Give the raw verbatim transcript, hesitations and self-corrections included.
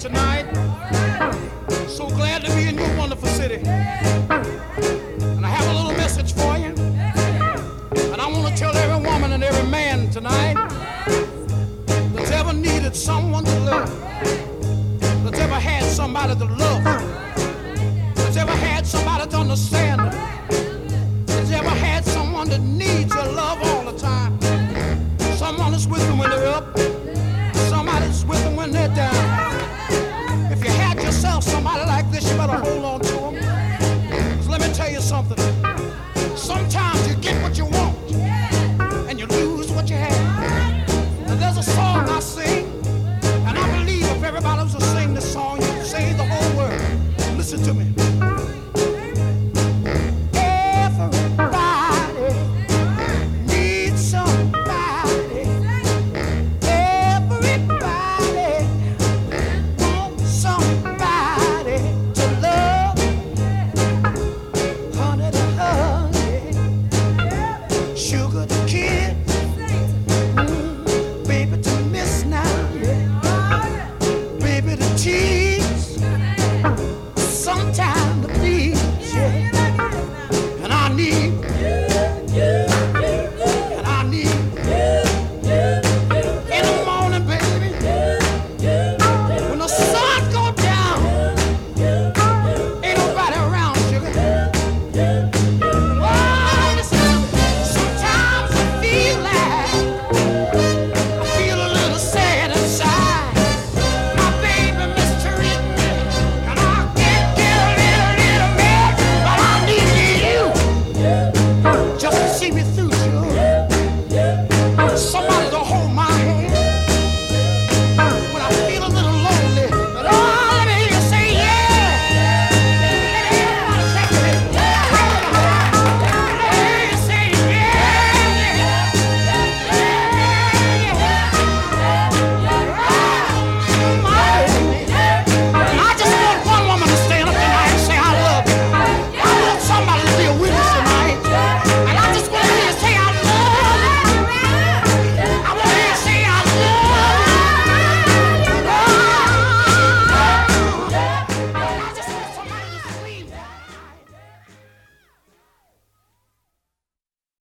tonight. So glad to be in your wonderful city. And I have a little message for you. And I want to tell every woman and every man tonight that's ever needed someone to love, that's ever had somebody to love, that's ever had somebody to understand, that's ever had someone that needs your love all the time. Someone that's with them when they're up, somebody's with them when they're down. If you had yourself somebody like this, you better hold on to them. 'Cause let me tell you something. Sometimes you get what you want